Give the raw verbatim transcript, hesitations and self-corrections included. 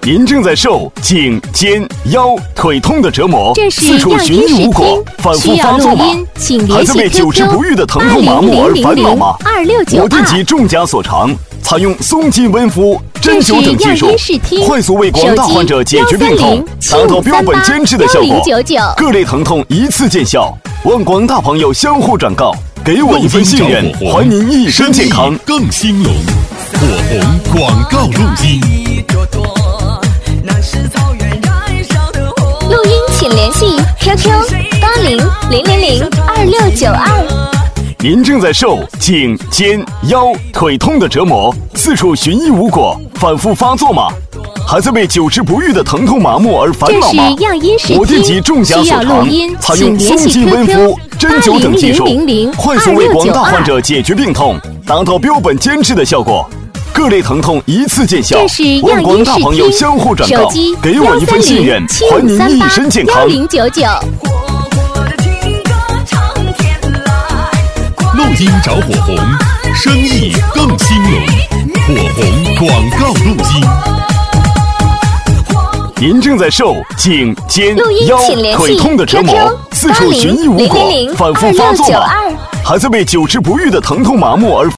您正在受颈、肩、腰、腿痛的折磨， 这是四处寻医无果，反复发作吗？孩子为久治不愈的疼痛麻木而烦恼吗？我电极重甲所长，采用松筋温敷、针灸等技术，快速为广大患者解决病痛，达到标本兼治的效果，各类疼痛一次见效。望广大朋友相互转告，给我一份信任，还您一身健康。 更兴隆，火红广告录音。 录音请联系 Q Q 八零零零零二六九二。 您正在受颈、肩、腰、腿痛的折磨，四处寻医无果，反复发作吗？孩子为久治不愈的疼痛麻木而烦恼吗？我电极重甲所长，采用松筋温敷、针灸等技术，快速为广大患者解决病痛，达到标本兼治的效果。各类疼痛一次见效，望广大朋友相互转告，给我一份信任，还您一身健康。 零九九。 录音找火红，生意更兴隆。火红广告录音。 您正在受颈、肩、腰、腿痛的折磨，四处寻医无果，反复发作吗？孩子为久治不愈的疼痛麻木而